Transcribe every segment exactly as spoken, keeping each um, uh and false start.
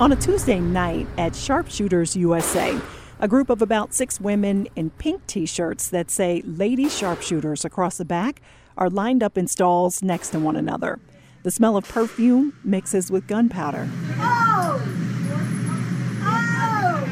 On a Tuesday night at Sharpshooters U S A, a group of about six women in pink T-shirts that say Lady Sharpshooters across the back are lined up in stalls next to one another. The smell of perfume mixes with gunpowder. Oh! Oh!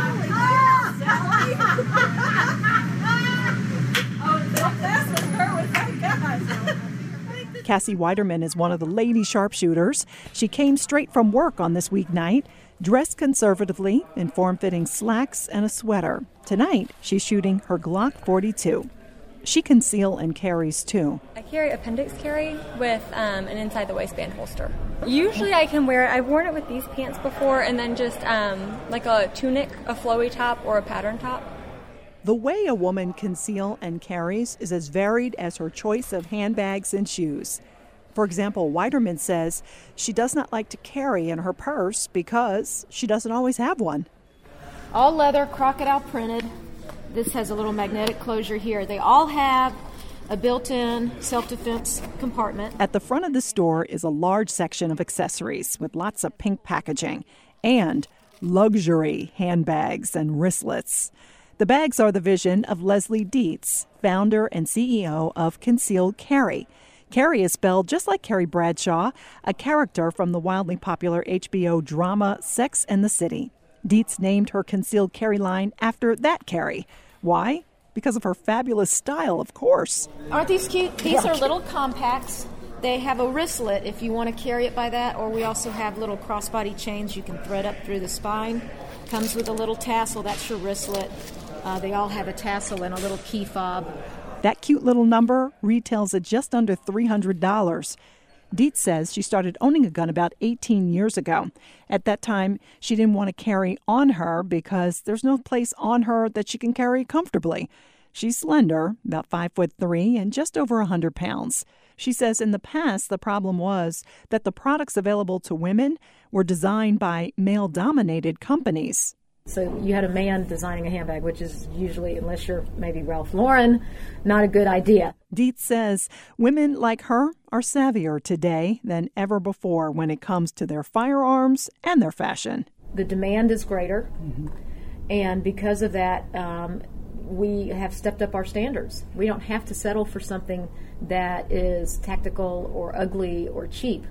Cassie Weiderman is one of the Lady Sharpshooters. She came straight from work on this weeknight, dressed conservatively in form-fitting slacks and a sweater. Tonight, she's shooting her Glock forty-two. She conceal and carries, too. I carry appendix carry with um, an inside-the-waistband holster. Usually I can wear it. I've worn it with these pants before, and then just um, like a tunic, a flowy top, or a pattern top. The way a woman conceal and carries is as varied as her choice of handbags and shoes. For example, Weiderman says she does not like to carry in her purse because she doesn't always have one. All leather, crocodile printed. This has a little magnetic closure here. They all have a built-in self-defense compartment. At the front of the store is a large section of accessories with lots of pink packaging and luxury handbags and wristlets. The bags are the vision of Leslie Dietz, founder and C E O of Concealed Carry. Carrie is spelled just like Carrie Bradshaw, a character from the wildly popular H B O drama Sex and the City. Dietz named her Concealed Carry line after that Carrie. Why? Because of her fabulous style, of course. Aren't these cute? These are little compacts. They have a wristlet if you want to carry it by that, or we also have little crossbody chains you can thread up through the spine. Comes with a little tassel, that's your wristlet. Uh, they all have a tassel and a little key fob. That cute little number retails at just under three hundred dollars. Dietz says she started owning a gun about eighteen years ago. At that time, she didn't want to carry on her because there's no place on her that she can carry comfortably. She's slender, about five foot three, and just over one hundred pounds. She says in the past, the problem was that the products available to women were designed by male-dominated companies. So you had a man designing a handbag, which is usually, unless you're maybe Ralph Lauren, not a good idea. Dietz says women like her are savvier today than ever before when it comes to their firearms and their fashion. The demand is greater, mm-hmm. and because of that, um, we have stepped up our standards. We don't have to settle for something that is tactical or ugly or cheap,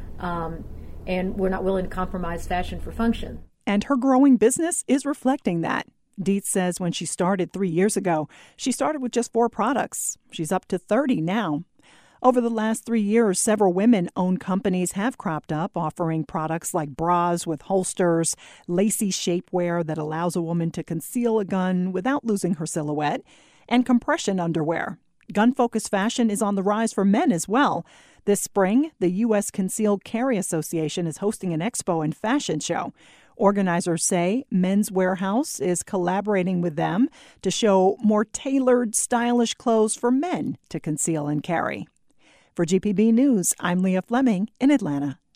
um, and we're not willing to compromise fashion for function. And her growing business is reflecting that. Dietz says when she started three years ago, she started with just four products. She's up to thirty now. Over the last three years, several women-owned companies have cropped up, offering products like bras with holsters, lacy shapewear that allows a woman to conceal a gun without losing her silhouette, and compression underwear. Gun-focused fashion is on the rise for men as well. This spring, the U S Concealed Carry Association is hosting an expo and fashion show. Organizers say Men's Wearhouse is collaborating with them to show more tailored, stylish clothes for men to conceal and carry. For G P B News, I'm Leah Fleming in Atlanta.